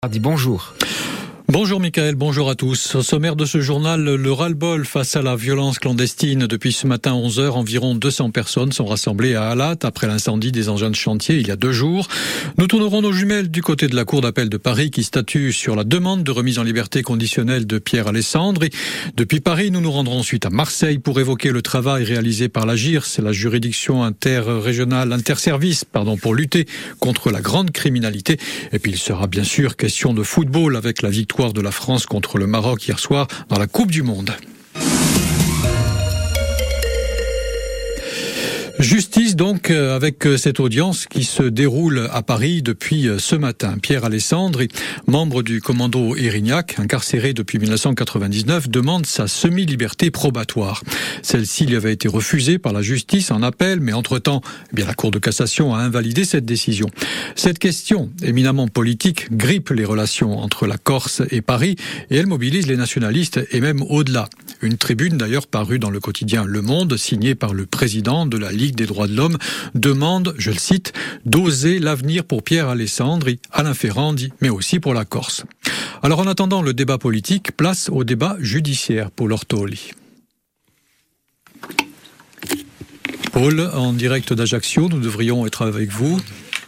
Bonjour. Bonjour Mickaël, bonjour à tous. Au sommaire de ce journal, le ras-le-bol face à la violence clandestine. Depuis ce matin 11h, environ 200 personnes sont rassemblées à Alat après l'incendie des engins de chantier il y a 2 jours. Nous tournerons nos jumelles du côté de la Cour d'appel de Paris qui statue sur la demande de remise en liberté conditionnelle de Pierre Alessandri. Depuis Paris, nous nous rendrons ensuite à Marseille pour évoquer le travail réalisé par la JIRS, c'est la juridiction interrégionale, interservice, pour lutter contre la grande criminalité. Et puis il sera bien sûr question de football avec la victoire de la France contre le Maroc hier soir dans la Coupe du Monde. Justice donc avec cette audience qui se déroule à Paris depuis ce matin. Pierre Alessandri, membre du commando Érignac, incarcéré depuis 1999, demande sa semi-liberté probatoire. Celle-ci lui avait été refusée par la justice en appel, mais entre-temps, la Cour de cassation a invalidé cette décision. Cette question, éminemment politique, grippe les relations entre la Corse et Paris et elle mobilise les nationalistes et même au-delà. Une tribune d'ailleurs parue dans le quotidien Le Monde, signée par le président de la Ligue des droits de l'homme, demande, je le cite, d'oser l'avenir pour Pierre Alessandri, Alain Ferrandi, mais aussi pour la Corse. Alors en attendant le débat politique, place au débat judiciaire, Paul Ortoli. Paul, en direct d'Ajaccio, nous devrions être avec vous.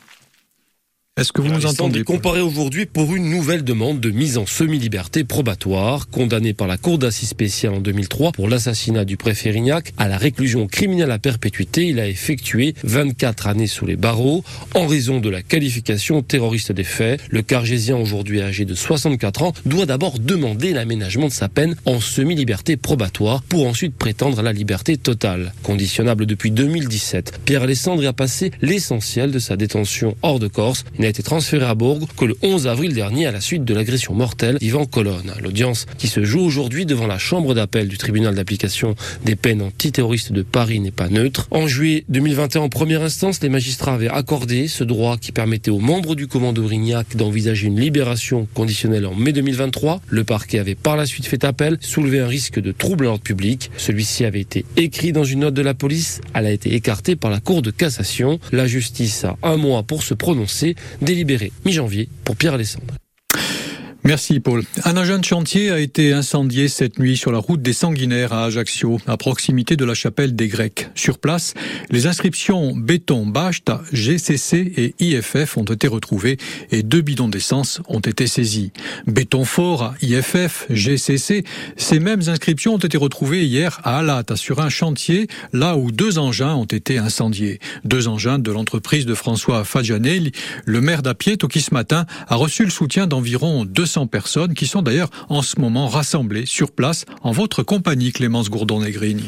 Est-ce que vous nous entendez? Comparé aujourd'hui pour une nouvelle demande de mise en semi-liberté probatoire. Condamné par la Cour d'assises spéciale en 2003 pour l'assassinat du préfet Érignac à la réclusion criminelle à perpétuité, il a effectué 24 années sous les barreaux en raison de la qualification terroriste des faits. Le Cargésien, aujourd'hui âgé de 64 ans, doit d'abord demander l'aménagement de sa peine en semi-liberté probatoire pour ensuite prétendre à la liberté totale. Conditionnable depuis 2017, Pierre Alessandri a passé l'essentiel de sa détention hors de Corse. Il n'a été transféré à Bourg que le 11 avril dernier à la suite de l'agression mortelle d'Yvan Colonne. L'audience qui se joue aujourd'hui devant la chambre d'appel du tribunal d'application des peines antiterroristes de Paris n'est pas neutre. En juillet 2021, en première instance, les magistrats avaient accordé ce droit qui permettait aux membres du commando Érignac d'envisager une libération conditionnelle en mai 2023. Le parquet avait par la suite fait appel, soulevé un risque de trouble à l'ordre public. Celui-ci avait été écrit dans une note de la police. Elle a été écartée par la Cour de cassation. La justice a 1 mois pour se prononcer. Délibéré mi-janvier pour Pierre Alessandri. Merci Paul. Un engin de chantier a été incendié cette nuit sur la route des Sanguinaires à Ajaccio, à proximité de la chapelle des Grecs. Sur place, les inscriptions béton Bachta, GCC et IFF ont été retrouvées et 2 bidons d'essence ont été saisis. Béton fort, IFF, GCC, ces mêmes inscriptions ont été retrouvées hier à Alat, sur un chantier, là où 2 engins ont été incendiés. 2 engins de l'entreprise de François Fagianelli. Le maire d'Apieto qui ce matin a reçu le soutien d'environ 200 personnes qui sont d'ailleurs en ce moment rassemblées sur place en votre compagnie, Clémence Gourdon-Negrini.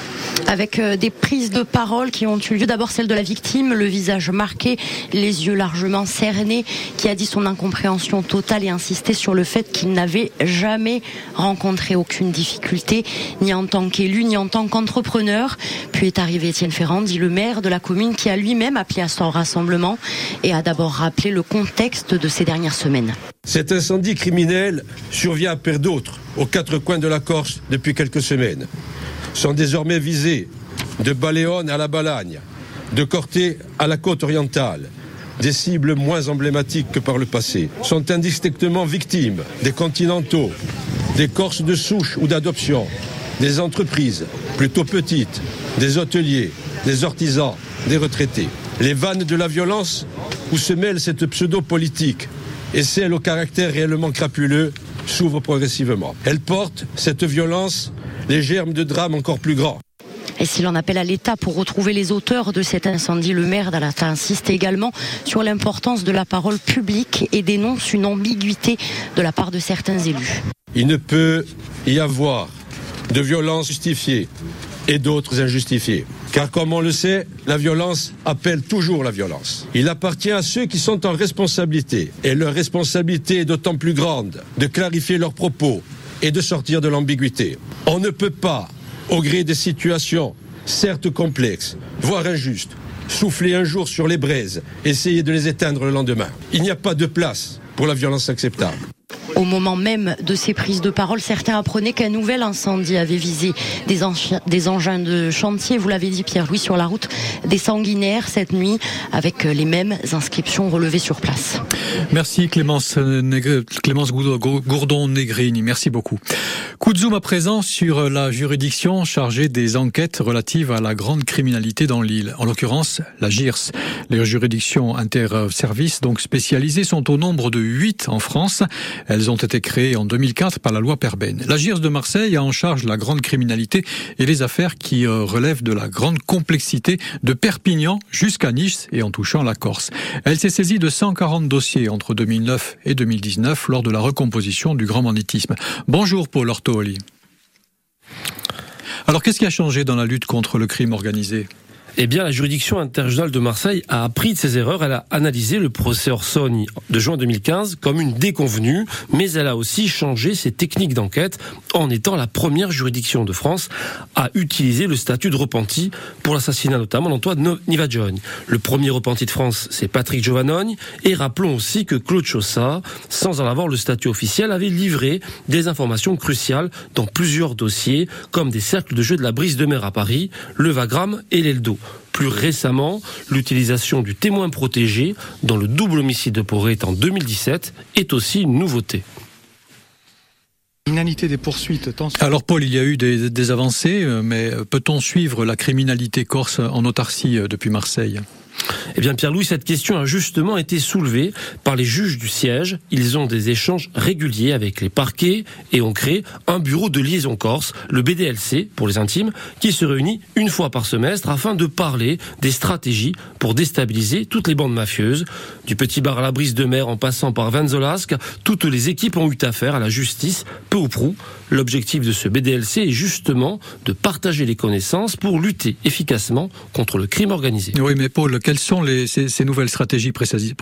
Avec des prises de parole qui ont eu lieu, d'abord celle de la victime, le visage marqué, les yeux largement cernés, qui a dit son incompréhension totale et insisté sur le fait qu'il n'avait jamais rencontré aucune difficulté, ni en tant qu'élu, ni en tant qu'entrepreneur. Puis est arrivé Étienne Ferrandi, le maire de la commune, qui a lui-même appelé à son rassemblement et a d'abord rappelé le contexte de ces dernières semaines. Cet incendie criminel survient à paire d'autres, aux 4 coins de la Corse depuis quelques semaines. Sont désormais visés de Baléone à la Balagne, de Corté à la côte orientale. Des cibles moins emblématiques que par le passé sont indistinctement victimes des continentaux, des Corses de souche ou d'adoption, des entreprises plutôt petites, des hôteliers, des artisans, des retraités. Les vannes de la violence où se mêle cette pseudo-politique et celle au caractère réellement crapuleux s'ouvrent progressivement. Elles portent, cette violence, les germes de drames encore plus grands. Et s'il en appelle à l'État pour retrouver les auteurs de cet incendie, le maire d'Alat insiste également sur l'importance de la parole publique et dénonce une ambiguïté de la part de certains élus. Il ne peut y avoir de violence justifiée et d'autres injustifiées. Car comme on le sait, la violence appelle toujours la violence. Il appartient à ceux qui sont en responsabilité, et leur responsabilité est d'autant plus grande, de clarifier leurs propos et de sortir de l'ambiguïté. On ne peut pas, au gré des situations, certes complexes, voire injustes, souffler un jour sur les braises, essayer de les éteindre le lendemain. Il n'y a pas de place pour la violence acceptable. Au moment même de ces prises de parole, certains apprenaient qu'un nouvel incendie avait visé des engins de chantier, vous l'avez dit Pierre-Louis, sur la route des Sanguinaires cette nuit, avec les mêmes inscriptions relevées sur place. Merci Clémence Gourdon-Negrini, merci beaucoup. Coup de zoom à présent sur la juridiction chargée des enquêtes relatives à la grande criminalité dans l'île, en l'occurrence la JIRS. Les juridictions interservices donc spécialisées sont au nombre de 8 en France. Elles ont été créées en 2004 par la loi Perben. La JIRS de Marseille a en charge la grande criminalité et les affaires qui relèvent de la grande complexité de Perpignan jusqu'à Nice et en touchant la Corse. Elle s'est saisie de 140 dossiers entre 2009 et 2019 lors de la recomposition du grand banditisme. Bonjour Paul Ortoli. Alors qu'est-ce qui a changé dans la lutte contre le crime organisé ? Eh bien, la juridiction interrégionale de Marseille a appris de ses erreurs. Elle a analysé le procès Orsoni de juin 2015 comme une déconvenue, mais elle a aussi changé ses techniques d'enquête en étant la première juridiction de France à utiliser le statut de repenti pour l'assassinat notamment d'Antoine Nivaggioni. Le premier repenti de France, c'est Patrick Giovannone. Et rappelons aussi que Claude Chaussat, sans en avoir le statut officiel, avait livré des informations cruciales dans plusieurs dossiers, comme des cercles de jeu de la Brise de Mer à Paris, le Wagram et l'Eldo. Plus récemment, l'utilisation du témoin protégé dans le double homicide de Porrette en 2017 est aussi une nouveauté. Criminalité des poursuites. Alors Paul, il y a eu des avancées, mais peut-on suivre la criminalité corse en autarcie depuis Marseille ? Eh bien Pierre-Louis, cette question a justement été soulevée par les juges du siège. Ils ont des échanges réguliers avec les parquets et ont créé un bureau de liaison corse, le BDLC pour les intimes, qui se réunit une fois par semestre afin de parler des stratégies pour déstabiliser toutes les bandes mafieuses. Du petit bar à la Brise de Mer en passant par Vanzolasque, toutes les équipes ont eu affaire à la justice, peu ou prou. L'objectif de ce BDLC est justement de partager les connaissances pour lutter efficacement contre le crime organisé. Oui, mais Paul, quelles sont ces nouvelles stratégies précisément ?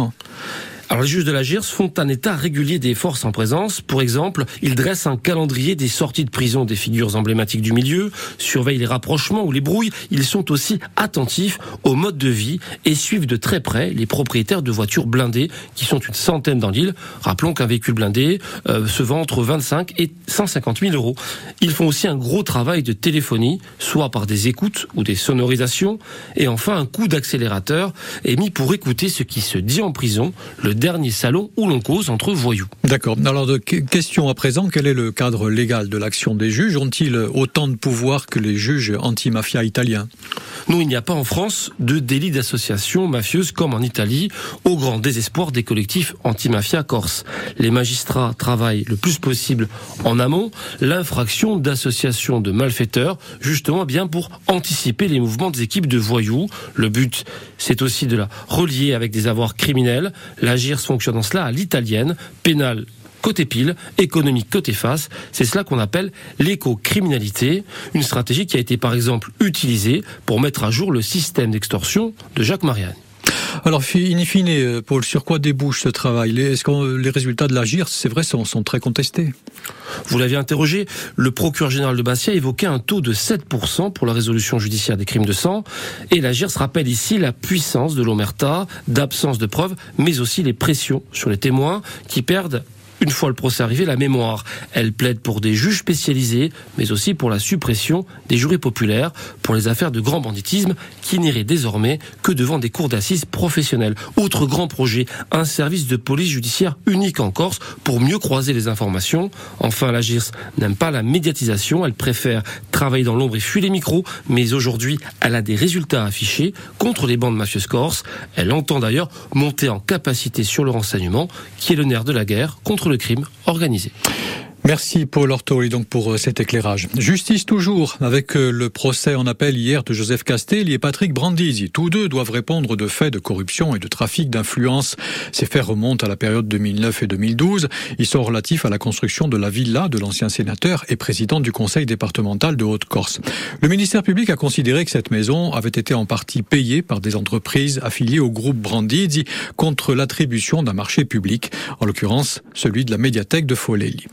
Alors les juges de la JIRS font un état régulier des forces en présence. Pour exemple, ils dressent un calendrier des sorties de prison des figures emblématiques du milieu, surveillent les rapprochements ou les brouilles. Ils sont aussi attentifs au mode de vie et suivent de très près les propriétaires de voitures blindées, qui sont une centaine dans l'île. Rappelons qu'un véhicule blindé se vend entre 25 et 150 000 euros. Ils font aussi un gros travail de téléphonie, soit par des écoutes ou des sonorisations. Et enfin, un coup d'accélérateur est mis pour écouter ce qui se dit en prison, le dernier salon où l'on cause entre voyous. D'accord. Alors, question à présent, quel est le cadre légal de l'action des juges ? Ont-ils autant de pouvoir que les juges anti-mafia italiens ? Non, il n'y a pas en France de délit d'association mafieuse comme en Italie, au grand désespoir des collectifs anti-mafia corse. Les magistrats travaillent le plus possible en amont l'infraction d'association de malfaiteurs, justement bien pour anticiper les mouvements des équipes de voyous. Le but, c'est aussi de la relier avec des avoirs criminels. La JIRS fonctionne en cela à l'italienne, pénal côté pile, économique côté face. C'est cela qu'on appelle l'éco-criminalité, une stratégie qui a été par exemple utilisée pour mettre à jour le système d'extorsion de Jacques Mariani. Alors, in fine, Paul, sur quoi débouche ce travail ? Est-ce que les résultats de la JIRS, c'est vrai, sont très contestés ? Vous l'avez interrogé, le procureur général de Bastia évoquait un taux de 7% pour la résolution judiciaire des crimes de sang. Et la JIRS rappelle ici la puissance de l'omerta, d'absence de preuves, mais aussi les pressions sur les témoins qui perdent, une fois le procès arrivé, la mémoire. Elle plaide pour des juges spécialisés, mais aussi pour la suppression des jurys populaires pour les affaires de grand banditisme qui n'iraient désormais que devant des cours d'assises professionnelles. Autre grand projet, un service de police judiciaire unique en Corse pour mieux croiser les informations. Enfin, la JIRS n'aime pas la médiatisation, elle préfère travailler dans l'ombre et fuir les micros, mais aujourd'hui, elle a des résultats à afficher contre les bandes mafieuses corses. Elle entend d'ailleurs monter en capacité sur le renseignement, qui est le nerf de la guerre contre le crime organisé. Merci Paul Ortoli donc pour cet éclairage. Justice toujours avec le procès en appel hier de Joseph Castelli et Patrick Brandisi. Tous deux doivent répondre de faits de corruption et de trafic d'influence. Ces faits remontent à la période 2009 et 2012. Ils sont relatifs à la construction de la villa de l'ancien sénateur et président du conseil départemental de Haute-Corse. Le ministère public a considéré que cette maison avait été en partie payée par des entreprises affiliées au groupe Brandisi contre l'attribution d'un marché public, en l'occurrence celui de la médiathèque de Folelli.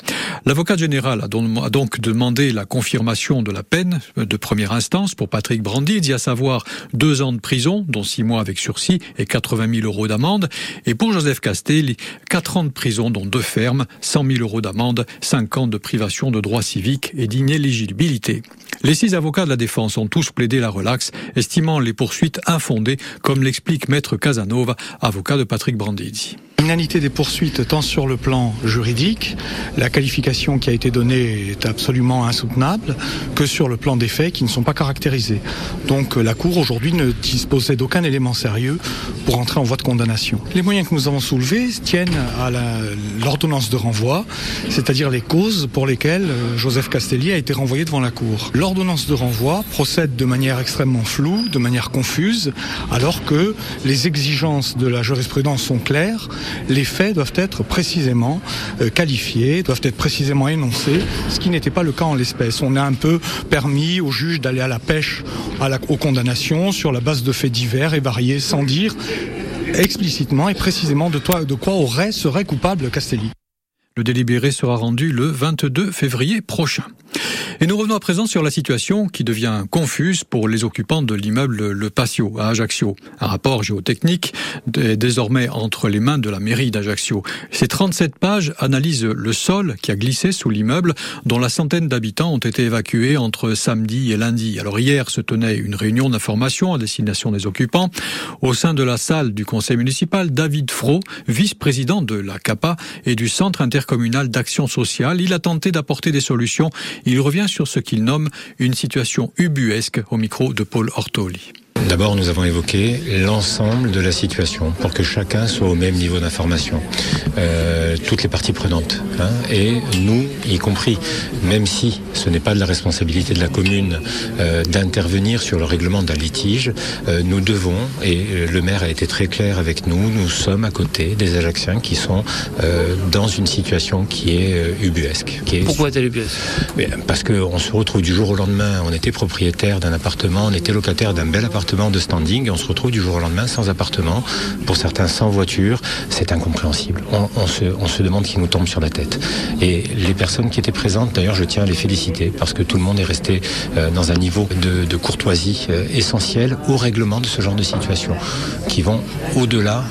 L'avocat général a donc demandé la confirmation de la peine de première instance pour Patrick Brandizzi, à savoir 2 ans de prison, dont 6 mois avec sursis et 80 000 € d'amende. Et pour Joseph Castelli, 4 ans de prison, dont 2 fermes, 100 000 € d'amende, 5 ans de privation de droits civiques et d'inéligibilité. Les 6 avocats de la défense ont tous plaidé la relaxe, estimant les poursuites infondées, comme l'explique Maître Casanova, avocat de Patrick Brandizzi. L'inanité des poursuites tant sur le plan juridique, la qualification qui a été donnée est absolument insoutenable, que sur le plan des faits qui ne sont pas caractérisés. Donc la Cour aujourd'hui ne disposait d'aucun élément sérieux pour entrer en voie de condamnation. Les moyens que nous avons soulevés tiennent à l'ordonnance de renvoi, c'est-à-dire les causes pour lesquelles Joseph Castelli a été renvoyé devant la Cour. L'ordonnance de renvoi procède de manière extrêmement floue, de manière confuse, alors que les exigences de la jurisprudence sont claires. Les faits doivent être précisément qualifiés, doivent être précisément énoncés, ce qui n'était pas le cas en l'espèce. On a un peu permis aux juges d'aller à la pêche aux condamnations sur la base de faits divers et variés, sans dire explicitement et précisément de quoi serait coupable Castelli. Le délibéré sera rendu le 22 février prochain. Et nous revenons à présent sur la situation qui devient confuse pour les occupants de l'immeuble Le Patio à Ajaccio. Un rapport géotechnique est désormais entre les mains de la mairie d'Ajaccio. Ces 37 pages analysent le sol qui a glissé sous l'immeuble, dont la centaine d'habitants ont été évacués entre samedi et lundi. Alors hier se tenait une réunion d'information à destination des occupants. Au sein de la salle du conseil municipal, David Fro, vice-président de la CAPA et du Centre intercommunal d'action sociale, il a tenté d'apporter des solutions. Il revient sur ce qu'il nomme une situation ubuesque au micro de Paul Ortoli. D'abord, nous avons évoqué l'ensemble de la situation pour que chacun soit au même niveau d'information. Toutes les parties prenantes, et nous y compris, même si ce n'est pas de la responsabilité de la commune d'intervenir sur le règlement d'un litige, nous devons, et le maire a été très clair avec nous, nous sommes à côté des Ajacciens qui sont dans une situation qui est ubuesque. Pourquoi est-elle ubuesque ? Parce qu'on se retrouve du jour au lendemain, on était propriétaire d'un appartement, on était locataire d'un bel appartement de standing et on se retrouve du jour au lendemain sans appartement, pour certains sans voiture. C'est incompréhensible. On se demande qui nous tombe sur la tête. Et les personnes qui étaient présentes, d'ailleurs, je tiens à les féliciter parce que tout le monde est resté dans un niveau de courtoisie essentiel au règlement de ce genre de situation qui vont au-delà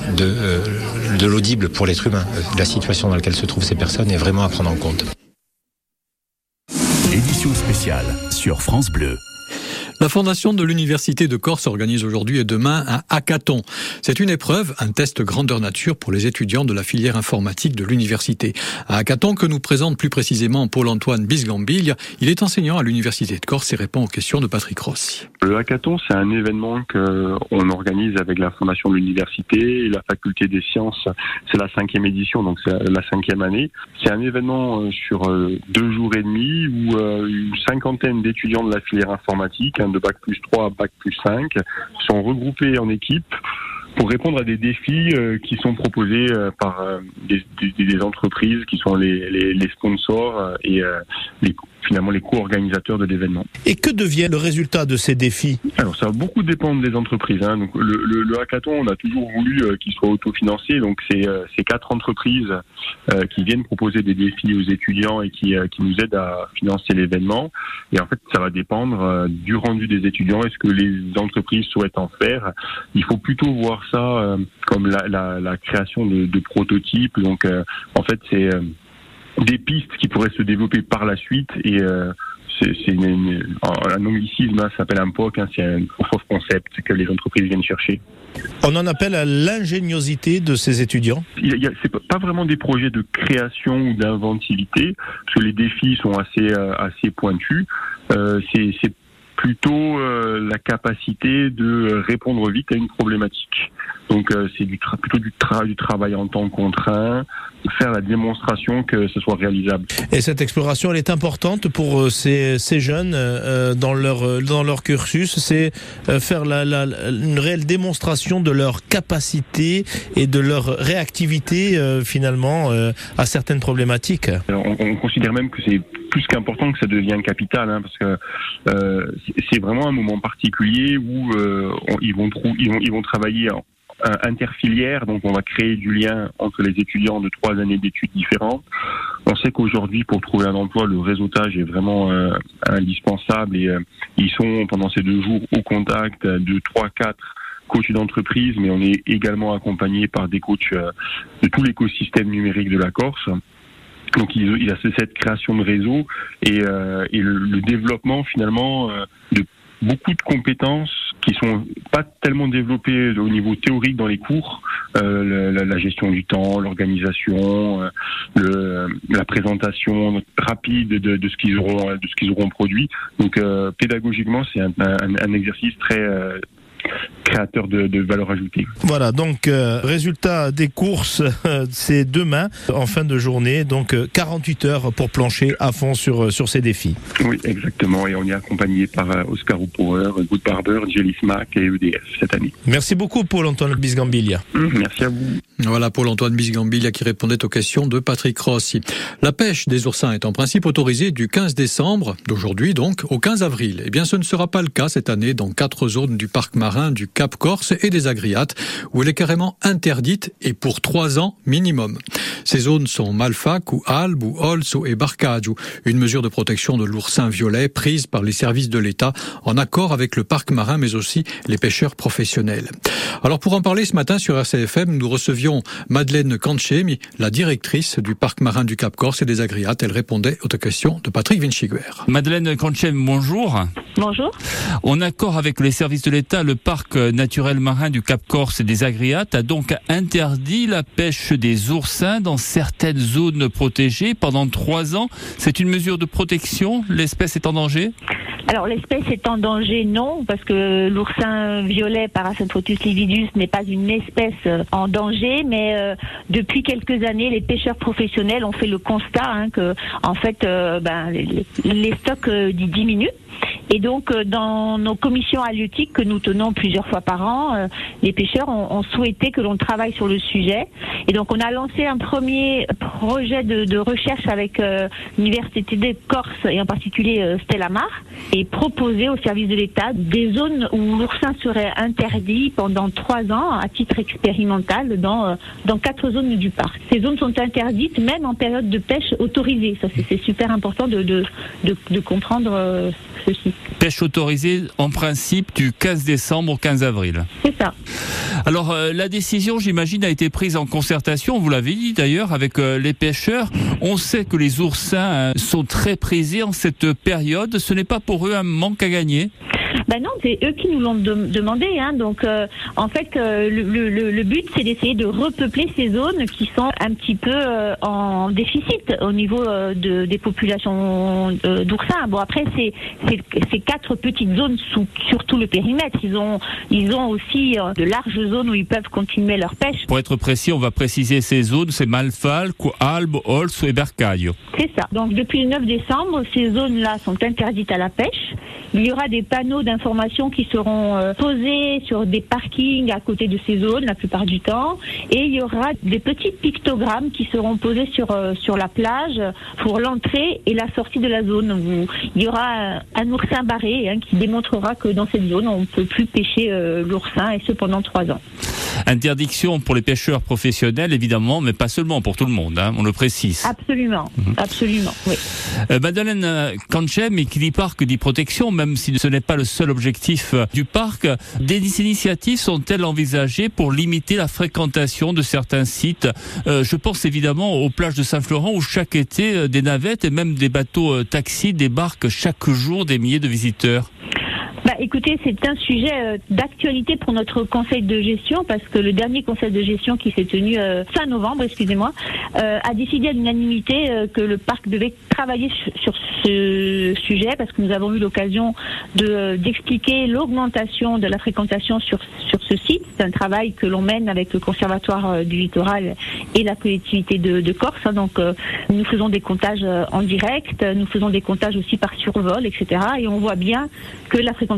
de l'audible pour l'être humain. La situation dans laquelle se trouvent ces personnes est vraiment à prendre en compte. Édition spéciale sur France Bleu. La Fondation de l'Université de Corse organise aujourd'hui et demain un hackathon. C'est une épreuve, un test grandeur nature pour les étudiants de la filière informatique de l'université. Un hackathon que nous présente plus précisément Paul-Antoine Bisgambiglia. Il est enseignant à l'Université de Corse et répond aux questions de Patrick Rossi. Le hackathon, c'est un événement qu'on organise avec la Fondation de l'Université et la Faculté des Sciences. C'est la 5e édition, donc c'est la 5e année. C'est un événement sur 2 jours et demi où une 50aine d'étudiants de la filière informatique, de bac plus 3 à bac plus 5, sont regroupés en équipe pour répondre à des défis qui sont proposés par des entreprises qui sont les sponsors et finalement les co-organisateurs de l'événement. Et que devient le résultat de ces défis ? Alors ça va beaucoup dépendre des entreprises. Donc le hackathon, on a toujours voulu qu'il soit autofinancé. Donc c'est 4 entreprises qui viennent proposer des défis aux étudiants et qui nous aident à financer l'événement. Et en fait, ça va dépendre du rendu des étudiants. Est-ce que les entreprises souhaitent en faire ? Il faut plutôt voir ça comme la création de prototypes. Donc en fait, c'est des pistes qui pourraient se développer par la suite et un anglicisme, ça s'appelle un POC, c'est un proof of concept que les entreprises viennent chercher. On en appelle à l'ingéniosité de ces étudiants. C'est pas vraiment des projets de création ou d'inventivité, parce que les défis sont assez pointus. C'est plutôt la capacité de répondre vite à une problématique. Donc c'est plutôt du travail en temps contraint, faire la démonstration que ce soit réalisable. Et cette exploration, elle est importante pour ces jeunes dans leur cursus, c'est faire une réelle démonstration de leur capacité et de leur réactivité finalement à certaines problématiques. On considère même que c'est plus qu'important, que ça devient capital, parce que c'est vraiment un moment particulier où ils vont travailler interfilière, donc on va créer du lien entre les étudiants de 3 années d'études différentes. On sait qu'aujourd'hui, pour trouver un emploi, le réseautage est vraiment indispensable et ils sont pendant ces 2 jours au contact de 3-4 coachs d'entreprise, mais on est également accompagné par des coachs de tout l'écosystème numérique de la Corse. Donc il y a cette création de réseau et le développement finalement de beaucoup de compétences qui sont pas tellement développées au niveau théorique dans les cours, la gestion du temps, l'organisation, la présentation rapide de ce qu'ils auront produit. Donc pédagogiquement, c'est un exercice très créateur de valeur ajoutée. Voilà, donc résultat des courses, c'est demain en fin de journée, donc 48 heures pour plancher à fond sur ces défis. Oui, exactement, et on est accompagné par Oscar Power, Good Barber, Jelly Smack et EDF cette année. Merci beaucoup Paul-Antoine Bisgambilia. Merci à vous. Voilà Paul-Antoine Bisgambilia qui répondait aux questions de Patrick Rossi. La pêche des oursins est en principe autorisée du 15 décembre, d'aujourd'hui donc, au 15 avril. Eh bien ce ne sera pas le cas cette année dans 4 zones du parc marin du Cap Corse et des Agriates, où elle est carrément interdite et pour 3 ans minimum. Ces zones sont Malfac ou Albe ou Olso et Barcagio, une mesure de protection de l'oursin violet prise par les services de l'État en accord avec le parc marin mais aussi les pêcheurs professionnels. Alors pour en parler ce matin sur RCFM, nous recevions Madeleine Canchemi, la directrice du parc marin du Cap Corse et des Agriates. Elle répondait aux questions de Patrick Vinciguer. Madeleine Canchemi, bonjour. Bonjour. En accord avec les services de l'État, le parc naturel marin du Cap Corse et des Agriates a donc interdit la pêche des oursins dans certaines zones protégées pendant 3 ans. C'est une mesure de protection? L'espèce est en danger? Alors l'espèce est en danger, non, parce que l'oursin violet Paracentrotus lividus n'est pas une espèce en danger, mais depuis quelques années, les pêcheurs professionnels ont fait le constat que, en fait, les stocks diminuent. Et donc, dans nos commissions halieutiques que nous tenons plusieurs fois par an, les pêcheurs ont souhaité que l'on travaille sur le sujet. Et donc, on a lancé un premier projet de recherche avec l'Université de Corse et en particulier Stella Mar, et proposer au service de l'État des zones où l'oursin serait interdit pendant 3 ans à titre expérimental dans 4 zones du parc. Ces zones sont interdites même en période de pêche autorisée. Ça, c'est super important de comprendre ceci. Pêche autorisée en principe du 15 décembre au 15 avril. C'est ça. Alors la décision, j'imagine, a été prise en concertation, vous l'avez dit d'ailleurs, avec les pêcheurs. On sait que les oursins sont très prisés en cette période. Ce n'est pas pour eux un manque à gagner? Ben non, c'est eux qui nous l'ont demandé. Donc, en fait, le but, c'est d'essayer de repeupler ces zones qui sont un petit peu en déficit au niveau des populations d'oursins. Bon, après, ces 4 petites zones sur tout le périmètre. Ils ont aussi de larges zones où ils peuvent continuer leur pêche. Pour être précis, on va préciser ces zones, c'est Malfalque, Albe, Olso et Barcaglio. C'est ça. Donc, depuis le 9 décembre, ces zones-là sont interdites à la pêche. Il y aura des panneaux d'information qui seront posés sur des parkings à côté de ces zones la plupart du temps, et il y aura des petits pictogrammes qui seront posés sur la plage pour l'entrée et la sortie de la zone. Où il y aura un oursin barré qui démontrera que dans cette zone on ne peut plus pêcher l'oursin, et ce pendant 3 ans. Interdiction pour les pêcheurs professionnels évidemment, mais pas seulement, pour tout le monde, on le précise. Absolument, absolument, oui. Madeleine Canchemi, qui dit parc dit protection, même si ce n'est pas le seul objectif du parc, des initiatives sont-elles envisagées pour limiter la fréquentation de certains sites? Je pense évidemment aux plages de Saint-Florent où chaque été des navettes et même des bateaux taxis débarquent chaque jour des milliers de visiteurs. Écoutez, c'est un sujet d'actualité pour notre conseil de gestion, parce que le dernier conseil de gestion qui s'est tenu fin novembre, a décidé à l'unanimité que le parc devait travailler sur ce sujet, parce que nous avons eu l'occasion d'expliquer l'augmentation de la fréquentation sur ce site. C'est un travail que l'on mène avec le Conservatoire du Littoral et la collectivité de Corse. Donc, nous faisons des comptages en direct, nous faisons des comptages aussi par survol, etc. Et on voit bien que la fréquentation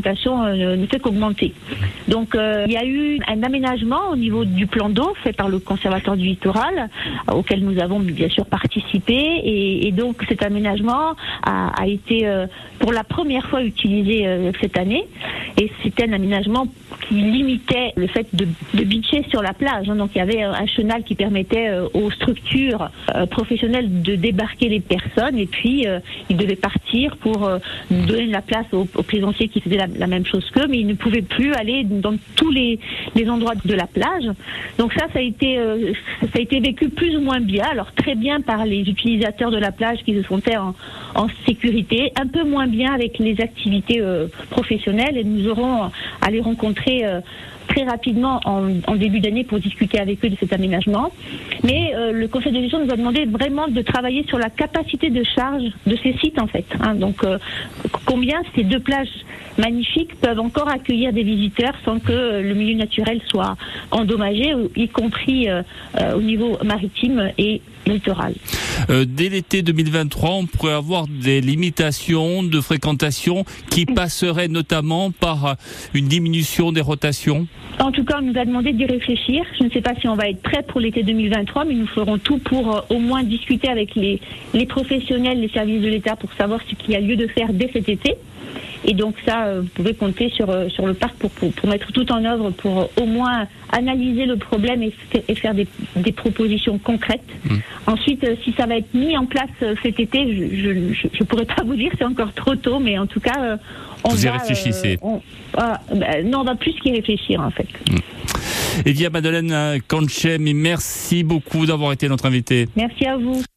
fréquentation ne fait qu'augmenter. Donc il y a eu un aménagement au niveau du plan d'eau fait par le Conservatoire du littoral, auquel nous avons bien sûr participé, et donc cet aménagement a été pour la première fois utilisé cette année, et c'était un aménagement qui limitait le fait de beacher sur la plage. Donc il y avait un chenal qui permettait aux structures professionnelles de débarquer les personnes, et puis ils devaient partir pour donner de la place aux plaisanciers qui faisaient la même chose qu'eux, mais ils ne pouvaient plus aller dans tous les endroits de la plage. Donc ça a été vécu plus ou moins bien. Alors très bien par les utilisateurs de la plage qui se sentaient en sécurité, un peu moins bien avec les activités professionnelles, et nous aurons à les rencontrer très rapidement en début d'année pour discuter avec eux de cet aménagement. Mais le Conseil de gestion nous a demandé vraiment de travailler sur la capacité de charge de ces sites en fait. Donc combien ces deux plages magnifiques peuvent encore accueillir des visiteurs sans que le milieu naturel soit endommagé, y compris au niveau maritime et littoral. Dès l'été 2023, on pourrait avoir des limitations de fréquentation qui passeraient notamment par une diminution des rotations. En tout cas, on nous a demandé d'y réfléchir. Je ne sais pas si on va être prêt pour l'été 2023, mais nous ferons tout pour au moins discuter avec les professionnels, les services de l'État, pour savoir ce qu'il y a lieu de faire dès cet été. Et donc ça, vous pouvez compter sur le parc pour mettre tout en œuvre pour au moins analyser le problème et faire des propositions concrètes. Ensuite, si ça va être mis en place cet été, je pourrais pas vous dire, c'est encore trop tôt, mais en tout cas, vous y réfléchissez. Non, on va plus qu'y réfléchir en fait. Eh bien, Madeleine Canchem, merci beaucoup d'avoir été notre invitée. Merci à vous.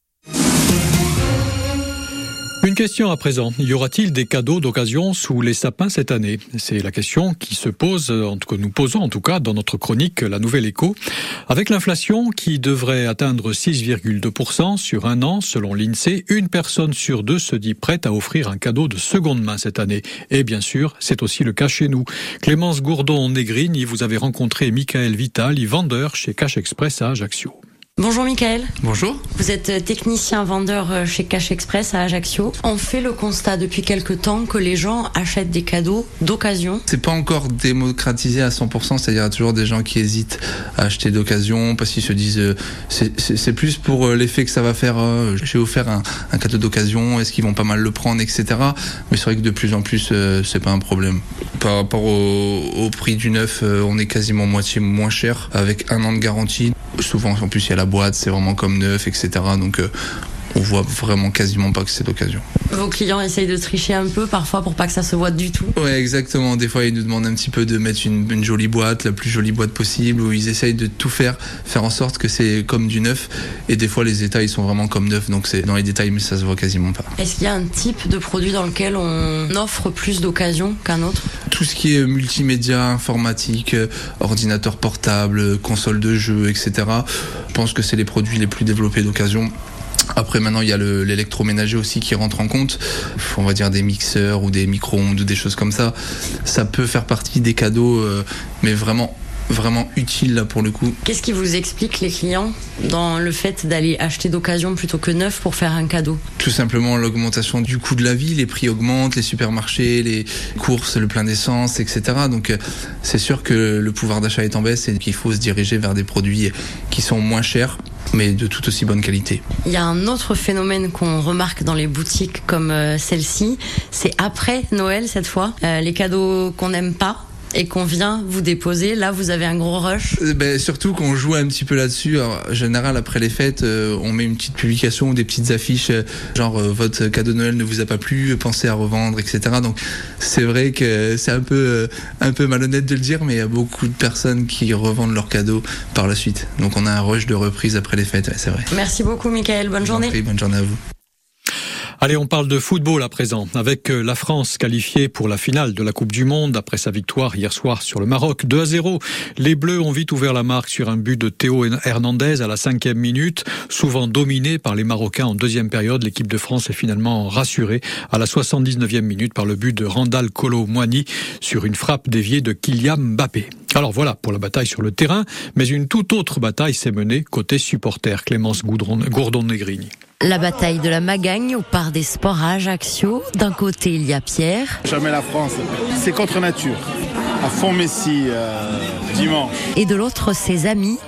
Une question à présent. Y aura-t-il des cadeaux d'occasion sous les sapins cette année ? C'est la question qui se pose, que nous posons en tout cas dans notre chronique La Nouvelle Écho. Avec l'inflation qui devrait atteindre 6,2% sur un an selon l'INSEE, une personne sur deux se dit prête à offrir un cadeau de seconde main cette année. Et bien sûr, c'est aussi le cas chez nous. Clémence Gourdon-Négrigny, vous avez rencontré Michael Vitali, vendeur chez Cash Express à Ajaccio. Bonjour Michael. Bonjour. Vous êtes technicien vendeur chez Cash Express à Ajaccio. On fait le constat depuis quelque temps que les gens achètent des cadeaux d'occasion. C'est pas encore démocratisé à 100%, c'est-à-dire il y a toujours des gens qui hésitent à acheter d'occasion parce qu'ils se disent c'est plus pour l'effet que ça va faire. J'ai offert un cadeau d'occasion, est-ce qu'ils vont pas mal le prendre, etc. Mais c'est vrai que de plus en plus c'est pas un problème. Par rapport au prix du neuf, on est quasiment moitié moins cher avec 1 an de garantie. Souvent en plus il y a la boîte, c'est vraiment comme neuf, etc. Donc on voit vraiment quasiment pas que c'est d'occasion. Vos clients essayent de tricher un peu parfois pour pas que ça se voit du tout. Ouais, exactement. Des fois ils nous demandent un petit peu de mettre une jolie boîte, la plus jolie boîte possible, où ils essayent de tout faire en sorte que c'est comme du neuf. Et des fois les détails sont vraiment comme neuf, donc c'est dans les détails mais ça se voit quasiment pas. Est-ce qu'il y a un type de produit dans lequel on offre plus d'occasion qu'un autre ? Tout ce qui est multimédia, informatique, ordinateur portable, console de jeu, etc. Je pense que c'est les produits les plus développés d'occasion. Après maintenant il y a l'électroménager aussi qui rentre en compte, on va dire des mixeurs ou des micro-ondes ou des choses comme ça. Ça peut faire partie des cadeaux mais vraiment utile là pour le coup. Qu'est-ce qui vous explique les clients dans le fait d'aller acheter d'occasion plutôt que neuf pour faire un cadeau ? Tout simplement l'augmentation du coût de la vie, les prix augmentent, les supermarchés, les courses, le plein d'essence, etc. Donc c'est sûr que le pouvoir d'achat est en baisse et qu'il faut se diriger vers des produits qui sont moins chers mais de tout aussi bonne qualité. Il y a un autre phénomène qu'on remarque dans les boutiques comme celle-ci, c'est après Noël cette fois, les cadeaux qu'on n'aime pas et qu'on vient vous déposer, là vous avez un gros rush. Surtout qu'on joue un petit peu là-dessus. Alors, en général après les fêtes on met une petite publication ou des petites affiches genre votre cadeau de Noël ne vous a pas plu, pensez à revendre, etc. Donc c'est vrai que c'est un peu malhonnête de le dire, mais il y a beaucoup de personnes qui revendent leurs cadeaux par la suite. Donc on a un rush de reprise après les fêtes, ouais, c'est vrai. Merci beaucoup Michael, bonne journée. Bonne journée à vous. Allez, on parle de football à présent, avec la France qualifiée pour la finale de la Coupe du Monde après sa victoire hier soir sur le Maroc 2-0. Les Bleus ont vite ouvert la marque sur un but de Théo Hernandez à la 5e minute. Souvent dominé par les Marocains en deuxième période, l'équipe de France est finalement rassurée à la 79e minute par le but de Randal Kolo Muani sur une frappe déviée de Kylian Mbappé. Alors voilà pour la bataille sur le terrain, mais une toute autre bataille s'est menée côté supporter. Clémence Gourdon-Négrigny. La bataille de la Magagne au Parc des Sports à Ajaccio. D'un côté, il y a Pierre. Jamais la France, c'est contre nature. À fond Messi, dimanche. Et de l'autre, ses amis.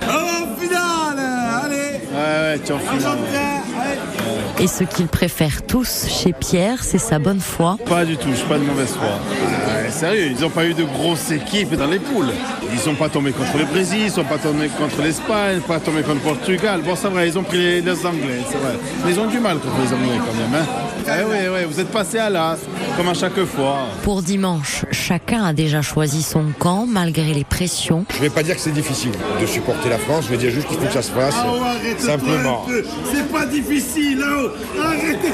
Ouais, tu en finale. Et ce qu'ils préfèrent tous chez Pierre, c'est sa bonne foi. Pas du tout, je suis pas de mauvaise foi. Sérieux, ils n'ont pas eu de grosses équipes dans les poules. Ils sont pas tombés contre le Brésil, ils sont pas tombés contre l'Espagne, pas tombés contre le Portugal. Bon, c'est vrai, ils ont pris les Anglais, c'est vrai. Mais ils ont du mal contre les Anglais quand même. Oui, vous êtes passés à l'as, comme à chaque fois. Pour dimanche, chacun a déjà choisi son camp, malgré les pressions. Je vais pas dire que c'est difficile de supporter la France, je vais dire juste qu'il faut que ça se fasse, simplement. C'est pas difficile, hein. Arrêtez.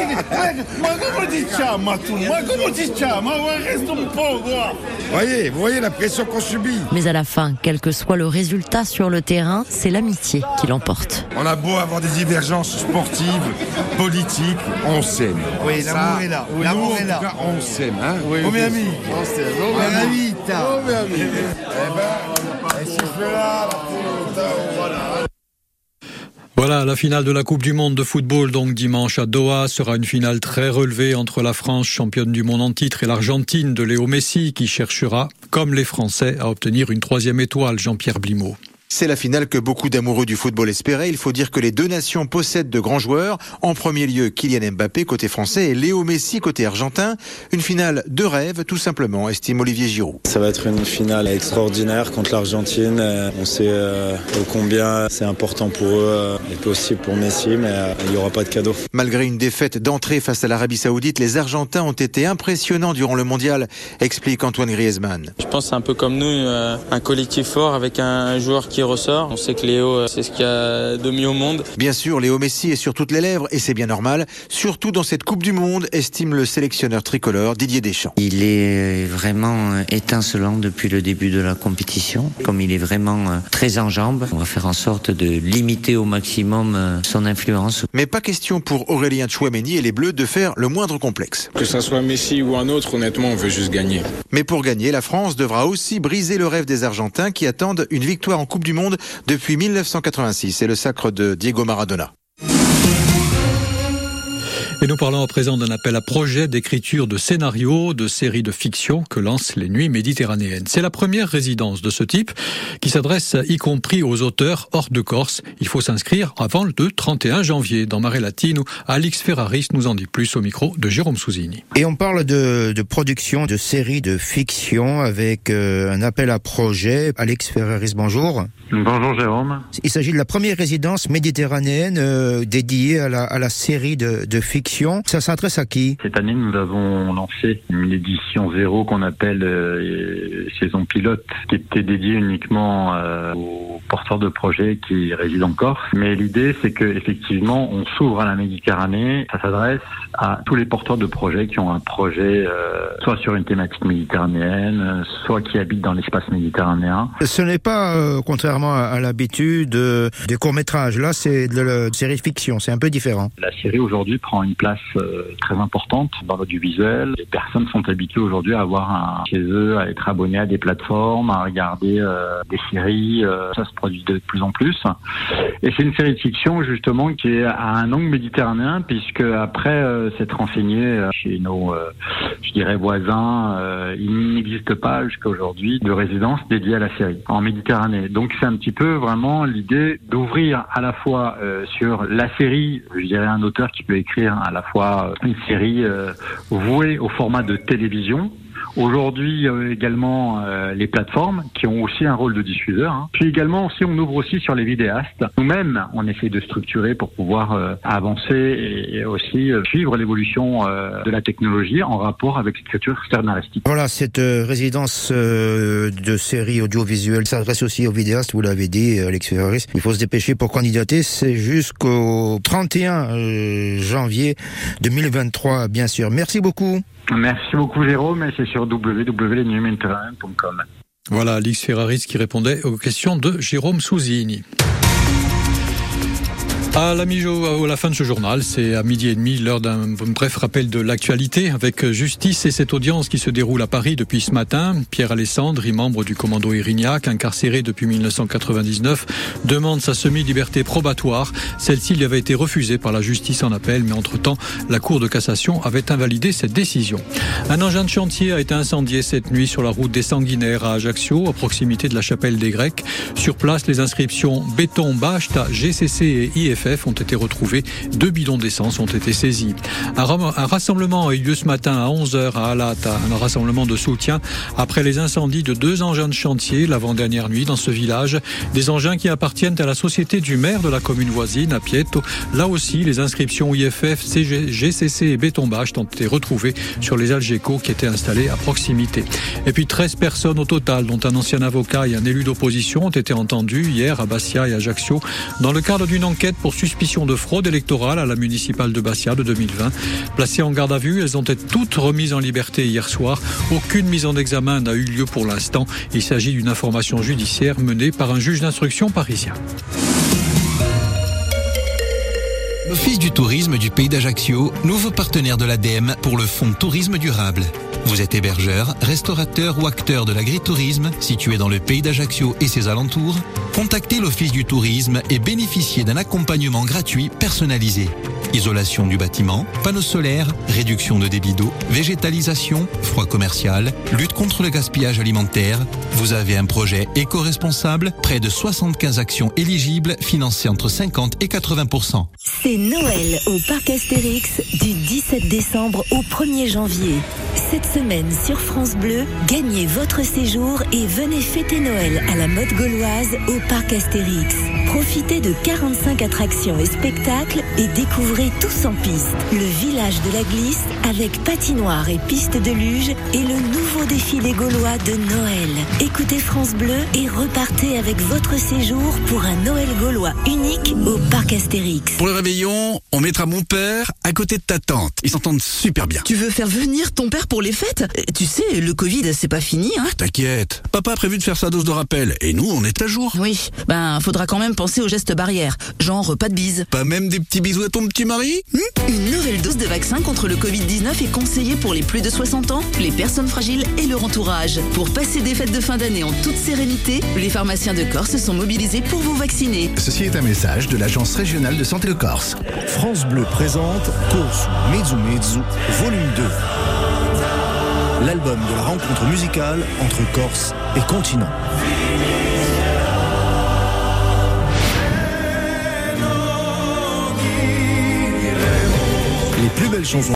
Vous voyez la pression qu'on subit. Mais à la fin, quel que soit le résultat sur le terrain, c'est l'amitié qui l'emporte. On a beau avoir des divergences sportives, politiques, on s'aime. Oui, l'amour est là. L'amour est là. On s'aime, hein. Oui, on s'aime. On s'aime. Voilà, la finale de la Coupe du Monde de football, donc dimanche à Doha, sera une finale très relevée entre la France, championne du monde en titre, et l'Argentine de Léo Messi, qui cherchera, comme les Français, à obtenir une 3e étoile, Jean-Pierre Blimaud. C'est la finale que beaucoup d'amoureux du football espéraient. Il faut dire que les deux nations possèdent de grands joueurs. En premier lieu, Kylian Mbappé côté français et Léo Messi côté argentin. Une finale de rêve, tout simplement, estime Olivier Giroud. Ça va être une finale extraordinaire contre l'Argentine. On sait ô combien c'est important pour eux et possible pour Messi, mais il n'y aura pas de cadeau. Malgré une défaite d'entrée face à l'Arabie Saoudite, les Argentins ont été impressionnants durant le mondial, explique Antoine Griezmann. Je pense que c'est un peu comme nous, un collectif fort avec un joueur qui ressort. On sait que Léo, c'est ce qu'il y a de mieux au monde. Bien sûr, Léo Messi est sur toutes les lèvres et c'est bien normal, surtout dans cette Coupe du Monde, estime le sélectionneur tricolore Didier Deschamps. Il est vraiment étincelant depuis le début de la compétition. Comme il est vraiment très en jambes, on va faire en sorte de limiter au maximum son influence. Mais pas question pour Aurélien Tchouaméni et les Bleus de faire le moindre complexe. Que ça soit Messi ou un autre, honnêtement, on veut juste gagner. Mais pour gagner, la France devra aussi briser le rêve des Argentins qui attendent une victoire en Coupe du Monde depuis 1986. C'est le sacre de Diego Maradona. Et nous parlons à présent d'un appel à projet d'écriture de scénarios, de séries de fiction que lancent les Nuits méditerranéennes. C'est la première résidence de ce type qui s'adresse y compris aux auteurs hors de Corse. Il faut s'inscrire avant le 31 janvier. Dans Marée Latine, où Alix Ferraris nous en dit plus au micro de Jérôme Souzini. Et on parle de production de séries de fiction avec un appel à projet. Alix Ferraris, bonjour. Bonjour Jérôme. Il s'agit de la première résidence méditerranéenne dédiée à la série de fiction. Ça s'adresse à qui? Cette année, nous avons lancé une édition 0 qu'on appelle saison pilote, qui était dédiée uniquement aux porteurs de projets qui résident en Corse. Mais l'idée, c'est que effectivement, on s'ouvre à la Méditerranée. Ça s'adresse à tous les porteurs de projets qui ont un projet soit sur une thématique méditerranéenne, soit qui habitent dans l'espace méditerranéen. Ce n'est pas, contrairement à l'habitude, des courts-métrages. Là, c'est de la série fiction. C'est un peu différent. La série aujourd'hui prend une place très importante dans l'audiovisuel. Les personnes sont habituées aujourd'hui à avoir chez eux, à être abonnés à des plateformes, à regarder des séries. Ça se produit de plus en plus. Et c'est une série de fiction justement qui est à un angle méditerranéen, puisque après s'être renseigné chez nos, je dirais, voisins, il n'existe pas jusqu'à aujourd'hui de résidence dédiée à la série en Méditerranée. Donc c'est un petit peu vraiment l'idée d'ouvrir à la fois sur la série, je dirais un auteur qui peut écrire à la fois une série vouée au format de télévision. Aujourd'hui également les plateformes qui ont aussi un rôle de diffuseur. Puis également aussi on ouvre aussi sur les vidéastes. Nous-mêmes on essaie de structurer pour pouvoir avancer et aussi suivre l'évolution de la technologie en rapport avec l'écriture scénaristique. Voilà, cette résidence de séries audiovisuelles s'adresse aussi aux vidéastes, vous l'avez dit Alix Ferraris. Il faut se dépêcher pour candidater, c'est jusqu'au 31 janvier 2023 bien sûr. Merci beaucoup. Merci beaucoup Jérôme, et c'est sur www.lesnuitsméditerranéennes.com. Voilà, Alix Ferraris qui répondait aux questions de Jérôme Souzini. À la fin de ce journal, c'est à 12h30, l'heure d'un bref rappel de l'actualité avec justice et cette audience qui se déroule à Paris depuis ce matin. Pierre Alessandri, membre du commando Erignac, incarcéré depuis 1999, demande sa semi-liberté probatoire. Celle-ci lui avait été refusée par la justice en appel, mais entre-temps, la Cour de cassation avait invalidé cette décision. Un engin de chantier a été incendié cette nuit sur la route des Sanguinaires à Ajaccio, à proximité de la chapelle des Grecs. Sur place, les inscriptions béton, bâche, GCC et IFF ont été retrouvés. 2 bidons d'essence ont été saisis. Un rassemblement a eu lieu ce matin à 11h à Alat, un rassemblement de soutien après les incendies de 2 engins de chantier l'avant-dernière nuit dans ce village. Des engins qui appartiennent à la société du maire de la commune voisine, à Pietto. Là aussi, les inscriptions IFF, GCC et béton bâche ont été retrouvées sur les Algeco qui étaient installés à proximité. Et puis 13 personnes au total, dont un ancien avocat et un élu d'opposition, ont été entendus hier à Bastia et Ajaccio dans le cadre d'une enquête pour suspicion de fraude électorale à la municipale de Bastia de 2020. Placées en garde à vue, elles ont été toutes remises en liberté hier soir. Aucune mise en examen n'a eu lieu pour l'instant. Il s'agit d'une information judiciaire menée par un juge d'instruction parisien. L'Office du tourisme du Pays d'Ajaccio, nouveau partenaire de l'ADEME pour le Fonds Tourisme Durable. Vous êtes hébergeur, restaurateur ou acteur de l'agritourisme situé dans le Pays d'Ajaccio et ses alentours? Contactez l'Office du tourisme et bénéficiez d'un accompagnement gratuit personnalisé. Isolation du bâtiment, panneaux solaires, réduction de débit d'eau, végétalisation, froid commercial, lutte contre le gaspillage alimentaire. Vous avez un projet éco-responsable, près de 75 actions éligibles, financées entre 50 et 80%. C'est Noël au Parc Astérix du 17 décembre au 1er janvier. Cette semaine sur France Bleu, gagnez votre séjour et venez fêter Noël à la mode gauloise au Parc Astérix. Profitez de 45 attractions et spectacles et découvrez tous en piste. Le village de la glisse avec patinoire et piste de luge et le nouveau défilé gaulois de Noël. Écoutez France Bleu et repartez avec votre séjour pour un Noël gaulois unique au Parc Astérix. Pour le réveillon, on mettra mon père à côté de ta tante. Ils s'entendent super bien. Tu veux faire venir ton père pour les fêtes? Tu sais, le Covid, c'est pas fini, hein? T'inquiète, papa a prévu de faire sa dose de rappel et nous, on est à jour. Oui, faudra quand même penser aux gestes barrières, genre pas de bise. Pas même des petits bisous à ton petit mari? Une nouvelle dose de vaccin contre le Covid-19 est conseillée pour les plus de 60 ans, les personnes fragiles et leur entourage. Pour passer des fêtes de fin d'année en toute sérénité, les pharmaciens de Corse sont mobilisés pour vous vacciner. Ceci est un message de l'Agence régionale de santé de Corse. France Bleu présente Corse Mezzu Mezzu, volume 2. L'album de la rencontre musicale entre Corse et continent. Les plus belles chansons